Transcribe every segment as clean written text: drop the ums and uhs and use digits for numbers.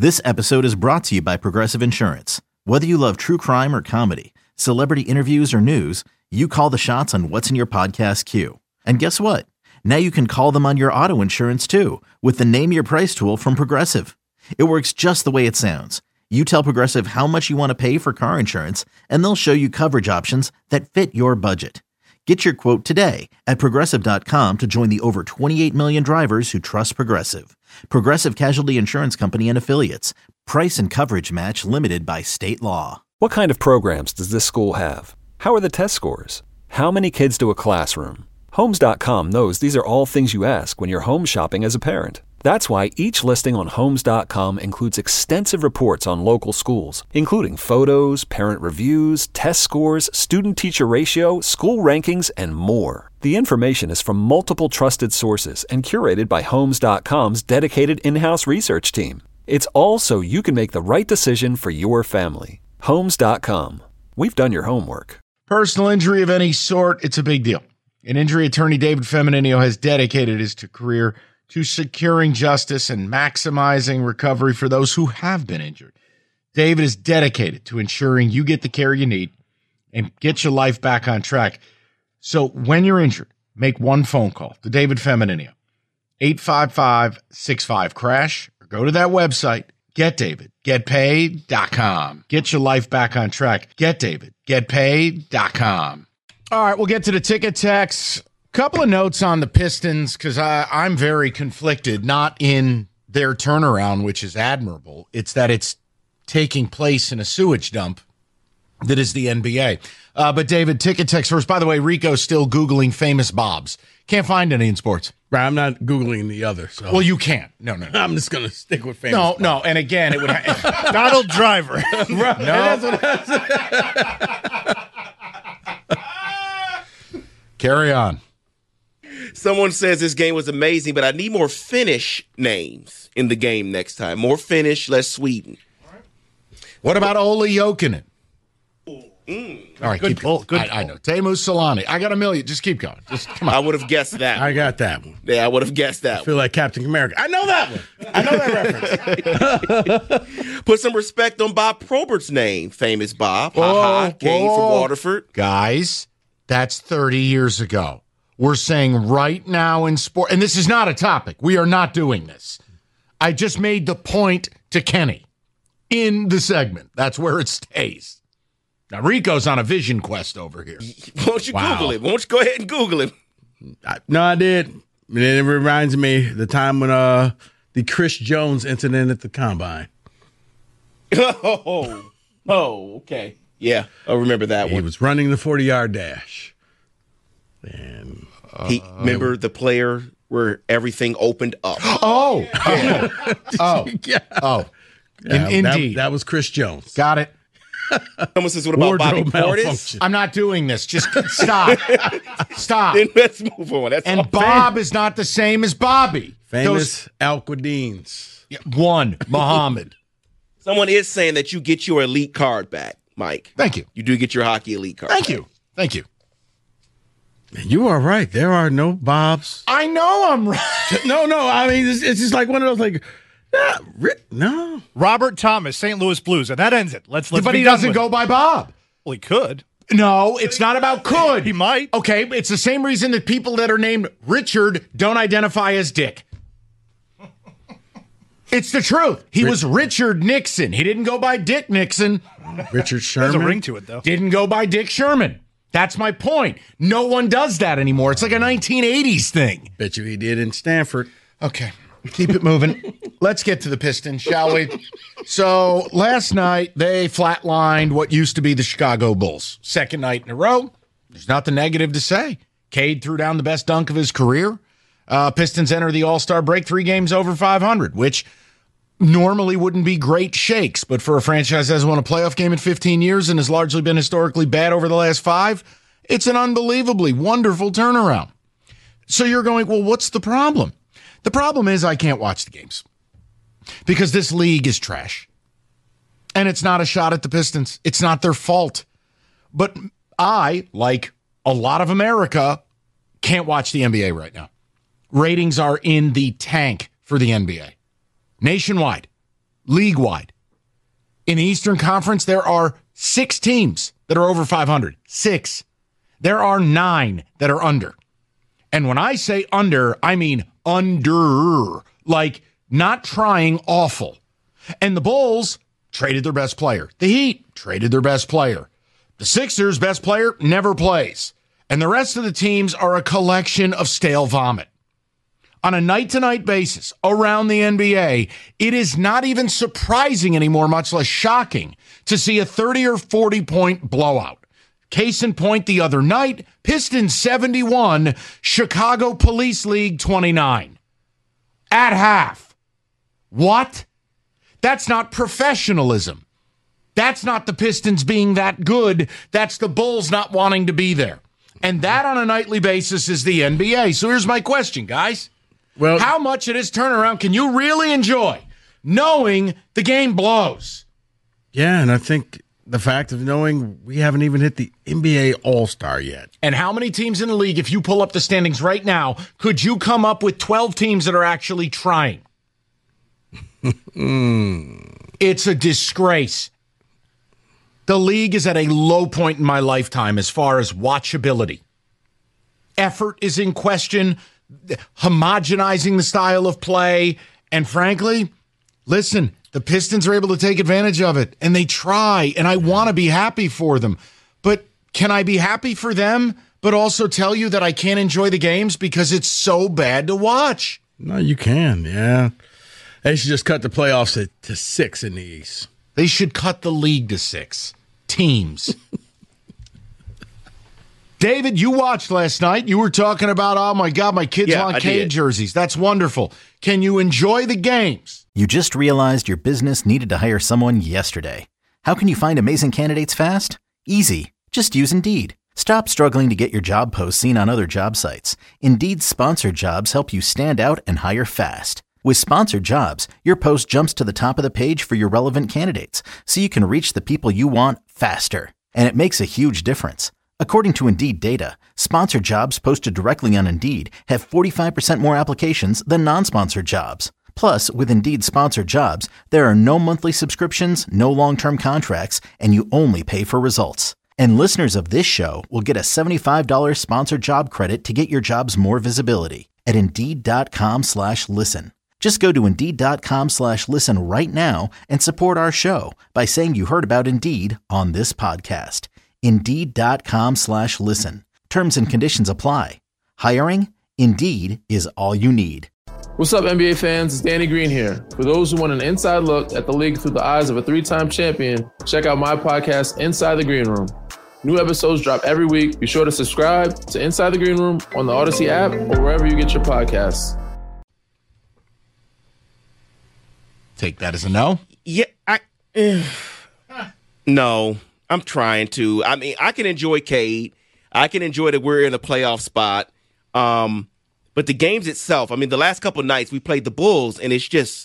This episode is brought to you by Progressive Insurance. Whether you love true crime or comedy, celebrity interviews or news, you call the shots on what's in your podcast queue. And guess what? Now you can call them on your auto insurance too with the Name Your Price tool from Progressive. It works just the way it sounds. You tell Progressive how much you want to pay for car insurance, and they'll show you coverage options that fit your budget. Get your quote today at Progressive.com to join the over 28 million drivers who trust Progressive. Progressive Casualty Insurance Company and Affiliates. Price and coverage match limited by state law. What kind of programs does this school have? How are the test scores? How many kids do a classroom? Homes.com knows these are all things you ask when you're home shopping as a parent. That's why each listing on Homes.com includes extensive reports on local schools, including photos, parent reviews, test scores, student-teacher ratio, school rankings, and more. The information is from multiple trusted sources and curated by Homes.com's dedicated in-house research team. It's all so you can make the right decision for your family. Homes.com. We've done your homework. Personal injury of any sort, it's a big deal. An injury attorney, David Feminino, has dedicated his career to securing justice and maximizing recovery for those who have been injured. David is dedicated to ensuring you get the care you need and get your life back on track. So when you're injured, make one phone call to David Feminino, 855-65-CRASH, or go to that website, GetDavid.com. Get your life back on track. GetDavid.com. All right, we'll get to the ticket text. Couple of notes on the Pistons, because I'm very conflicted, not in their turnaround, which is admirable. It's that it's taking place in a sewage dump that is the NBA. But David, ticket text first. By the way, Rico's still Googling famous Bobs. Can't find any in sports. Right, I'm not Googling the other. So. Well, you can't. No. I'm just going to stick with famous Bobs. No, and again, it would Donald Driver. Right. No. Carry on. Someone says this game was amazing, but I need more Finnish names in the game next time. More Finnish, less Sweden. What about Olli Jokinen? All right, Good pull. Good I know. Teemu Solani. I got a million. Just keep going. Just come on. I would have guessed that. I got that one. Yeah, I would have guessed that. I feel like Captain America. I know that one. I know that reference. Put some respect on Bob Probert's name, famous Bob. Came from Waterford. Guys, that's 30 years ago. We're saying right now in sport, and this is not a topic. We are not doing this. I just made the point to Kenny in the segment. That's where it stays. Now, Rico's on a vision quest over here. Won't you Google it? Won't you go ahead and Google him? No, I did. And it reminds me the time when the Chris Jones incident at the Combine. Oh, okay. Yeah, I remember that one. He was running the 40-yard dash. And remember the player where everything opened up. Oh. Indeed. That was Chris Jones. Got it. Someone says, what about Bobby Wardrobe Portis? malfunction. I'm not doing this. Just stop. Stop. Then let's move on. That's And Bob is not the same as Bobby. Famous Al-Qadines. One, Muhammad. Someone is saying that you get your elite card back, Mike. Thank you. You do get your hockey elite card. Thank you. Thank you. You are right. There are no Bobs. I know I'm right. No. I mean, it's just like one of those, like, no. Robert Thomas, St. Louis Blues, and that ends it. Let's But be he done doesn't with go it. by Bob. Well, he could. No, it's not about could. He might. Okay, it's the same reason that people that are named Richard don't identify as Dick. It's the truth. He was Richard Nixon. He didn't go by Dick Nixon. Richard Sherman. There's a ring to it, though. Didn't go by Dick Sherman. That's my point. No one does that anymore. It's like a 1980s thing. Bet you he did in Stanford. Okay, keep it moving. Let's get to the Pistons, shall we? So last night, they flatlined what used to be the Chicago Bulls. Second night in a row. There's nothing negative to say. Cade threw down the best dunk of his career. Pistons enter the All-Star break 3 games over 500, which normally wouldn't be great shakes, but for a franchise that hasn't won a playoff game in 15 years and has largely been historically bad over the last 5, it's an unbelievably wonderful turnaround. So you're going, well, what's the problem? The problem is I can't watch the games because this league is trash. And it's not a shot at the Pistons. It's not their fault. But I, like a lot of America, can't watch the NBA right now. Ratings are in the tank for the NBA. Nationwide. league-wide. In the Eastern Conference, there are 6 teams that are over 500. 6. There are 9 that are under. And when I say under, I mean under. Like, not trying awful. And the Bulls traded their best player. The Heat traded their best player. The Sixers' best player never plays. And the rest of the teams are a collection of stale vomit. On a night-to-night basis around the NBA, it is not even surprising anymore, much less shocking, to see a 30 or 40-point blowout. Case in point, the other night, Pistons 71, Chicago Police League 29. At half. What? That's not professionalism. That's not the Pistons being that good. That's the Bulls not wanting to be there. And that on a nightly basis is the NBA. So here's my question, guys. Well, how much of this turnaround can you really enjoy knowing the game blows? Yeah, and I think the fact of knowing we haven't even hit the NBA All-Star yet. And how many teams in the league, if you pull up the standings right now, could you come up with 12 teams that are actually trying? It's a disgrace. The league is at a low point in my lifetime as far as watchability. Effort is in question, homogenizing the style of play, and frankly, listen, the Pistons are able to take advantage of it, and they try, and I want to be happy for them. But can I be happy for them, but also tell you that I can't enjoy the games because it's so bad to watch? No, you can, yeah. They should just cut the playoffs to 6 in the East. They should cut the league to 6 teams. David, you watched last night. You were talking about, oh, my God, my kids want Cade jerseys. That's wonderful. Can you enjoy the games? You just realized your business needed to hire someone yesterday. How can you find amazing candidates fast? Easy. Just use Indeed. Stop struggling to get your job posts seen on other job sites. Indeed's sponsored jobs help you stand out and hire fast. With sponsored jobs, your post jumps to the top of the page for your relevant candidates, so you can reach the people you want faster. And it makes a huge difference. According to Indeed data, sponsored jobs posted directly on Indeed have 45% more applications than non-sponsored jobs. Plus, with Indeed sponsored jobs, there are no monthly subscriptions, no long-term contracts, and you only pay for results. And listeners of this show will get a $75 sponsored job credit to get your jobs more visibility at Indeed.com/listen. Just go to Indeed.com/listen right now and support our show by saying you heard about Indeed on this podcast. Indeed.com/listen. Terms and conditions apply. Hiring? Indeed is all you need. What's up, NBA fans? It's Danny Green here. For those who want an inside look at the league through the eyes of a 3-time champion, check out my podcast, Inside the Green Room. New episodes drop every week. Be sure to subscribe to Inside the Green Room on the Odyssey app or wherever you get your podcasts. Take that as a no? Yeah, no. I'm trying to. I mean, I can enjoy Cade. I can enjoy that we're in a playoff spot. But the games itself, I mean, the last couple of nights we played the Bulls, and it's just,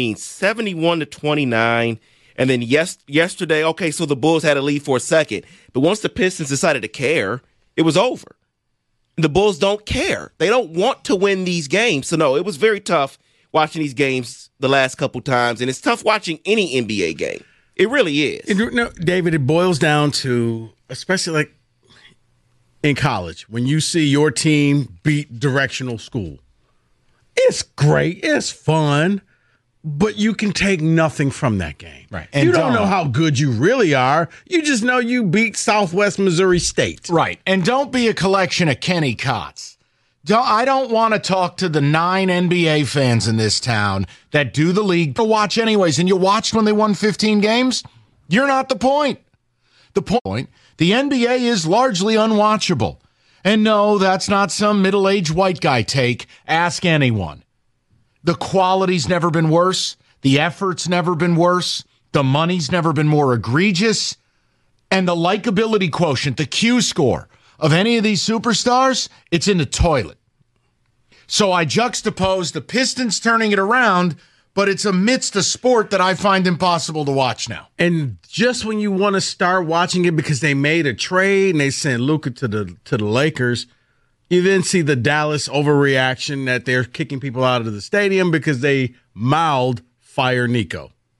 71-29. And then yesterday, okay, so the Bulls had a lead for a second. But once the Pistons decided to care, it was over. The Bulls don't care. They don't want to win these games. So, no, it was very tough watching these games the last couple times. And it's tough watching any NBA game. It really is. No, David, it boils down to, especially like in college, when you see your team beat directional school. It's great. It's fun. But you can take nothing from that game. Right. And you don't know how good you really are. You just know you beat Southwest Missouri State. Right. And don't be a collection of Kenny Cotts. I don't want to talk to the 9 NBA fans in this town that do the league to watch anyways. And you watched when they won 15 games? You're not the point. The point, the NBA is largely unwatchable. And no, that's not some middle-aged white guy take. Ask anyone. The quality's never been worse. The effort's never been worse. The money's never been more egregious. And the likability quotient, the Q score of any of these superstars, it's in the toilet. So I juxtapose the Pistons turning it around, but it's amidst a sport that I find impossible to watch now. And just when you want to start watching it because they made a trade and they sent Luka to the Lakers, you then see the Dallas overreaction that they're kicking people out of the stadium because they mouthed fire Nico.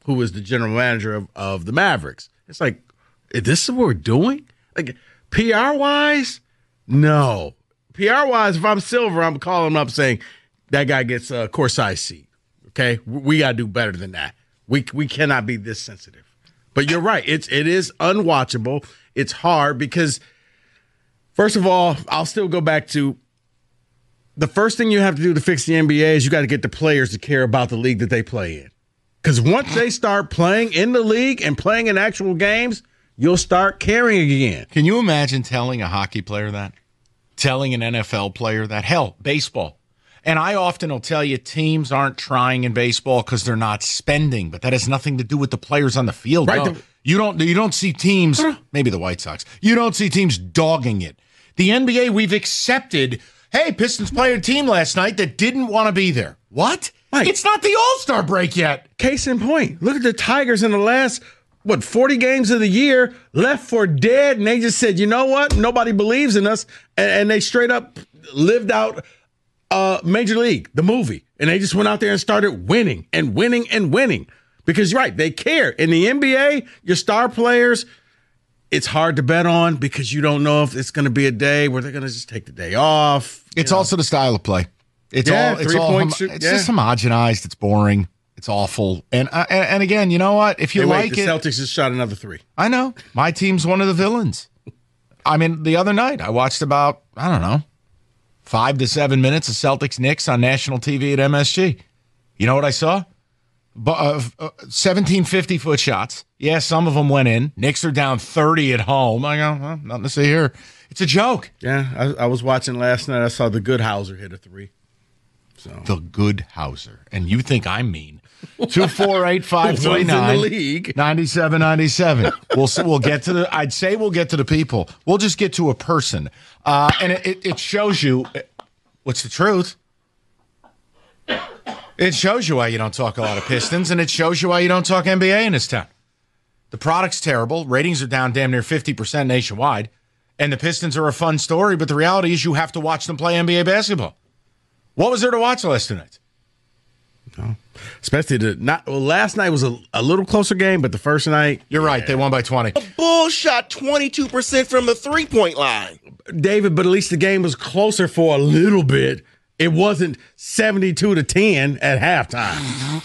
who is the general manager of the Mavericks. It's like, is this what we're doing? Like, PR-wise? No. PR-wise, if I'm Silver, I'm calling him up saying that guy gets a courtside seat. Okay? We got to do better than that. We cannot be this sensitive. But you're right. It is unwatchable. It's hard because, first of all, I'll still go back to the first thing you have to do to fix the NBA is you got to get the players to care about the league that they play in. Because once they start playing in the league and playing in actual games, you'll start caring again. Can you imagine telling a hockey player that? Telling an NFL player that? Hell, baseball. And I often will tell you teams aren't trying in baseball because they're not spending, but that has nothing to do with the players on the field. Right. No. You don't see teams, maybe the White Sox, you don't see teams dogging it. The NBA, we've accepted, hey, Pistons played a team last night that didn't want to be there. What? Right. It's not the All-Star break yet. Case in point, look at the Tigers in the last, 40 games of the year, left for dead, and they just said, you know what? Nobody believes in us, and they straight up lived out Major League, the movie, and they just went out there and started winning and winning and winning. Because you're right, they care. In the NBA, your star players, it's hard to bet on because you don't know if it's going to be a day where they're going to just take the day off. It's also the style of play. It's just homogenized. It's boring. It's awful. And again, you know what? If you the Celtics just shot another 3. I know. My team's one of the villains. I mean, the other night I watched about, 5 to 7 minutes of Celtics Knicks on national TV at MSG. You know what I saw? 17 50-foot shots. Yeah, some of them went in. Knicks are down 30 at home. I go, well, nothing to see here. It's a joke. Yeah, I was watching last night. I saw the good Hauser hit a 3. So the good Hauser. And you think I'm mean. 248-539 in the league. 9797. We'll get to the. I'd say we'll get to the people. We'll just get to a person, and it shows you what's the truth. It shows you why you don't talk a lot of Pistons, and it shows you why you don't talk NBA in this town. The product's terrible. Ratings are down damn near 50% nationwide, and the Pistons are a fun story. But the reality is, you have to watch them play NBA basketball. What was there to watch last night? No. Especially last night was a little closer game, but the first night, you're right, they won by 20. The Bulls shot 22% from the 3-point line. David, but at least the game was closer for a little bit. It wasn't 72-10 at halftime.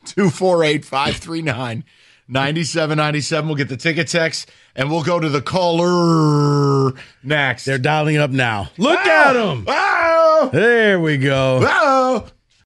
248-539-9797. We'll get the ticket text, and we'll go to the caller next. They're dialing up now. Look at them. Oh! There we go. Oh!